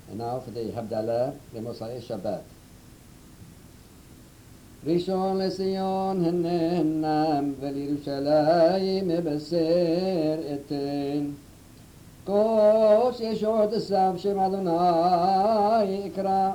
now for the הבדלה למוצאי שבת. ראשון לציון הנם ולירושלים מבשר אתן. קוש ישועות עשיו שם אדוני יקרא.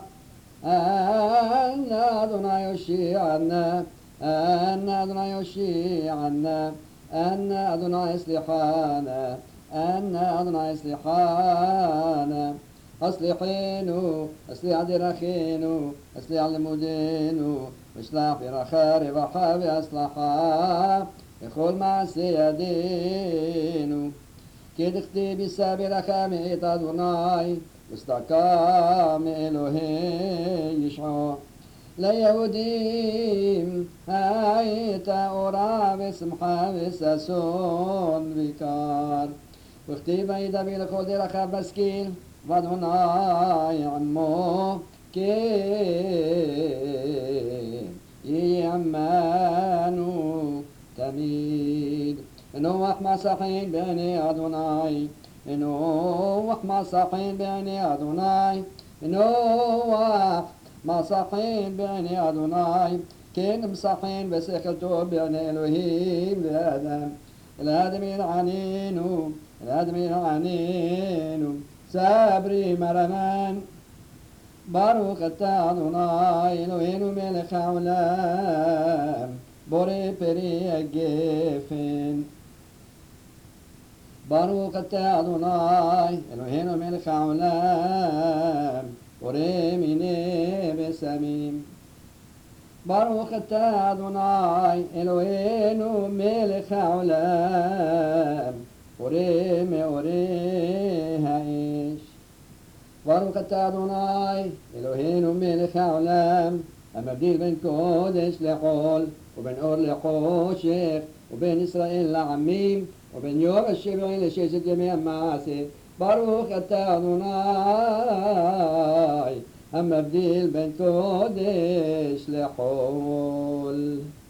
אנא אדוני יושיענה, אנא אדוני יושיענה, אנא אדוני יסליחנה, אנא אדוני יסליחנה. אסליחנו, אסליח דרכינו, אסליח לימודנו, ושלח ברכה רווחה והצלחה בכל מעשה ידינו. כי דכתיב יישא ברכה מאת אדוני וצדקה מאלוהי ישעו. ליהודים הייתה אורה ושמחה וששון ויקר. וכתיב וידבר לכל דרכיו משכיל ואדוני עמו כן יהיה עמנו תמיד. ונוח מסכין בעיני אדוני, ונוח מסכין בעיני אדוני, ונוח מסכין בעיני אדוני, כן מסכין בשכל טוב בעיני אלוהים ואדם. אל האדם ילעננו, אל האדם ילעננו, סברי מרנן. ברוך אתה אדוני אלוהינו מלך העולם, בורא פרי הגפן. ברוך אתה אדוני אלוהינו מלך העולם, בורא מיני ושמים. ברוך אתה אדוני אלוהינו מלך העולם, בורא מאורי האש. ברוך אתה אדוני אלוהינו מלך העולם, המבדיל בין קודש לחול, ובין אור לחושך, ובין ישראל לעמים, ובין יום השבעים לששת ימי המעשה. ברוך אתה אדוני המבדיל בין קודש לחול.